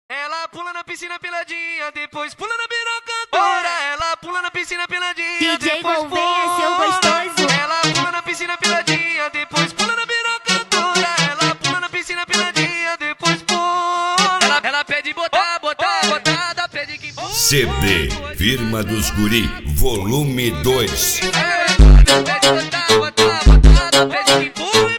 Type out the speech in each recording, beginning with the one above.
Ela pula na piscina peladinha, depois pula na pirocadora. Ela pula na piscina peladinha, DJ depois Gouveia, seu gostoso. Ela pula na piscina peladinha, depois pula na pirocadora. Ela pula na piscina peladinha, depois pula. Ela pede botar, botada, pede que empurra. CD Firma dos Guri, volume 2. Pede botada, pede que empurra.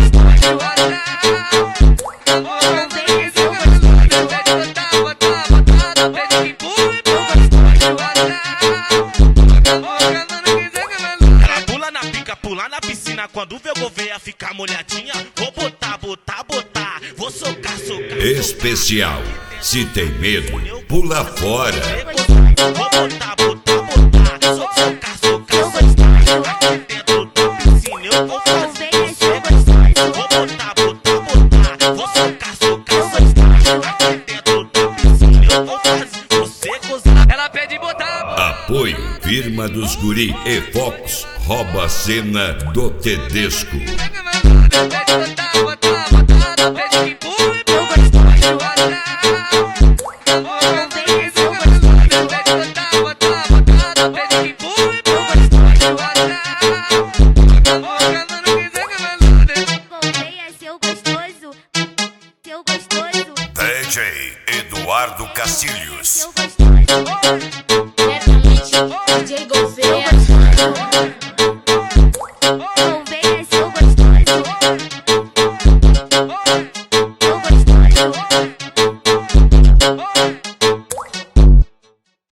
Pular na piscina quando vê o Gouveia ficar molhadinha. Vou botar, vou socar. Especial, se tem medo, pula fora. Vou botar, socar. Aqui dentro da piscina eu vou fazer você. Vou botar, vou socar. Aqui dentro da piscina eu vou fazer você gozar. Ela pede botar. Apoio Firma dos Guri e Fox, rouba a cena do Tedesco. DJ Eduardo Castilhos. DJ Gouveia.